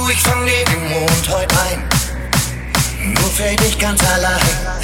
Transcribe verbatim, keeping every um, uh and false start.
ich fang den Mond heute ein, nur für dich ganz allein.